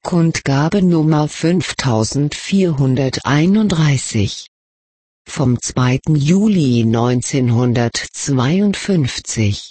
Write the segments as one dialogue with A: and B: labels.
A: Kundgabe Nummer 5431 vom 2. Juli 1952.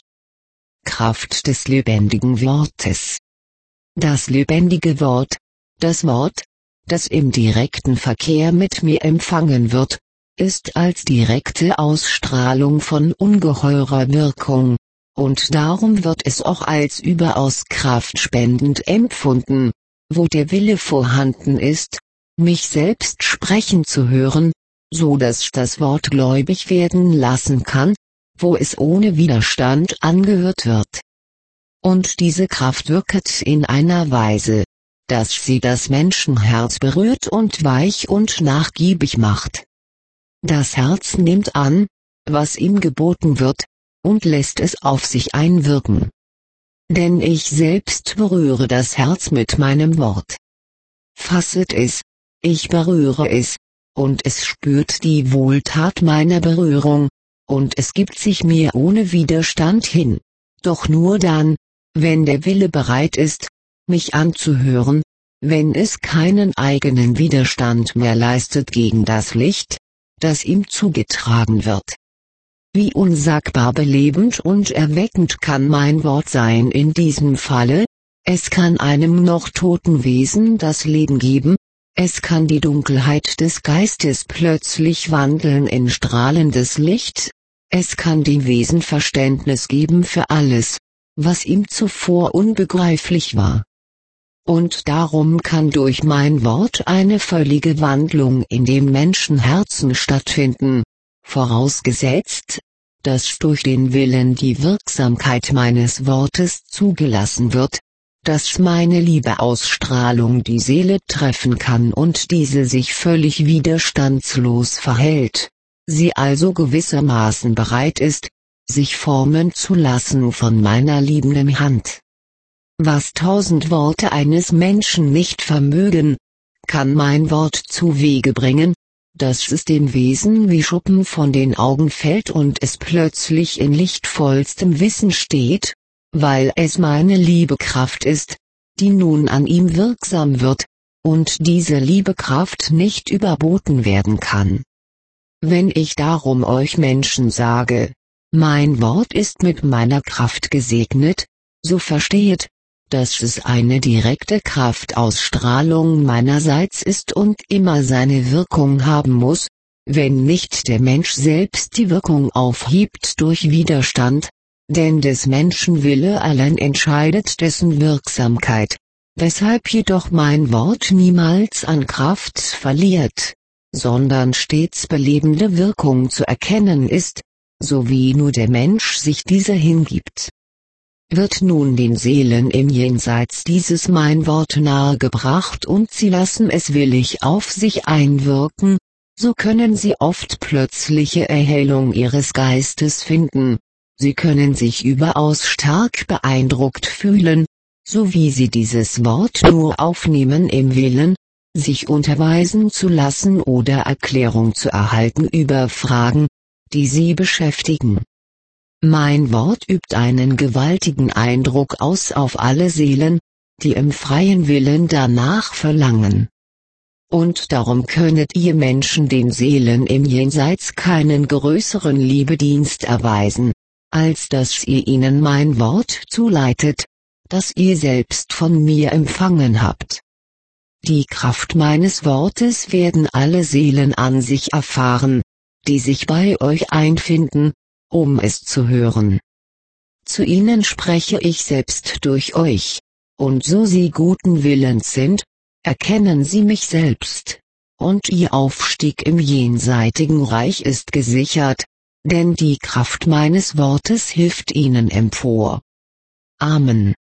A: Kraft des lebendigen Wortes. Das lebendige Wort, das Wort, das im direkten Verkehr mit mir empfangen wird, ist als direkte Ausstrahlung von ungeheurer Wirkung, und darum wird es auch als überaus kraftspendend empfunden, wo der Wille vorhanden ist, mich selbst sprechen zu hören, so dass das Wort gläubig werden lassen kann, wo es ohne Widerstand angehört wird. Und diese Kraft wirket in einer Weise, dass sie das Menschenherz berührt und weich und nachgiebig macht. Das Herz nimmt an, was ihm geboten wird, und lässt es auf sich einwirken. Denn ich selbst berühre das Herz mit meinem Wort. Fasset es, ich berühre es, und es spürt die Wohltat meiner Berührung, und es gibt sich mir ohne Widerstand hin, doch nur dann, wenn der Wille bereit ist, mich anzuhören, wenn es keinen eigenen Widerstand mehr leistet gegen das Licht, das ihm zugetragen wird. Wie unsagbar belebend und erweckend kann mein Wort sein in diesem Falle, es kann einem noch toten Wesen das Leben geben, es kann die Dunkelheit des Geistes plötzlich wandeln in strahlendes Licht, es kann dem Wesen Verständnis geben für alles, was ihm zuvor unbegreiflich war. Und darum kann durch mein Wort eine völlige Wandlung in dem Menschenherzen stattfinden, vorausgesetzt, dass durch den Willen die Wirksamkeit meines Wortes zugelassen wird, dass meine Liebeausstrahlung die Seele treffen kann und diese sich völlig widerstandslos verhält, sie also gewissermaßen bereit ist, sich formen zu lassen von meiner liebenden Hand. Was 1000 Worte eines Menschen nicht vermögen, kann mein Wort zu Wege bringen, dass es dem Wesen wie Schuppen von den Augen fällt und es plötzlich in lichtvollstem Wissen steht, weil es meine Liebekraft ist, die nun an ihm wirksam wird, und diese Liebekraft nicht überboten werden kann. Wenn ich darum euch Menschen sage, mein Wort ist mit meiner Kraft gesegnet, so verstehet, dass es eine direkte Kraftausstrahlung meinerseits ist und immer seine Wirkung haben muss, wenn nicht der Mensch selbst die Wirkung aufhebt durch Widerstand, denn des Menschen Wille allein entscheidet dessen Wirksamkeit, weshalb jedoch mein Wort niemals an Kraft verliert, sondern stets belebende Wirkung zu erkennen ist, so wie nur der Mensch sich dieser hingibt. Wird nun den Seelen im Jenseits dieses mein Wort nahegebracht und sie lassen es willig auf sich einwirken, so können sie oft plötzliche Erhellung ihres Geistes finden, sie können sich überaus stark beeindruckt fühlen, so wie sie dieses Wort nur aufnehmen im Willen, sich unterweisen zu lassen oder Erklärung zu erhalten über Fragen, die sie beschäftigen. Mein Wort übt einen gewaltigen Eindruck aus auf alle Seelen, die im freien Willen danach verlangen. Und darum könnet ihr Menschen den Seelen im Jenseits keinen größeren Liebedienst erweisen, als dass ihr ihnen mein Wort zuleitet, das ihr selbst von mir empfangen habt. Die Kraft meines Wortes werden alle Seelen an sich erfahren, die sich bei euch einfinden, um es zu hören. Zu ihnen spreche ich selbst durch euch, und so sie guten Willens sind, erkennen sie mich selbst, und ihr Aufstieg im jenseitigen Reich ist gesichert, denn die Kraft meines Wortes hilft ihnen empor. Amen.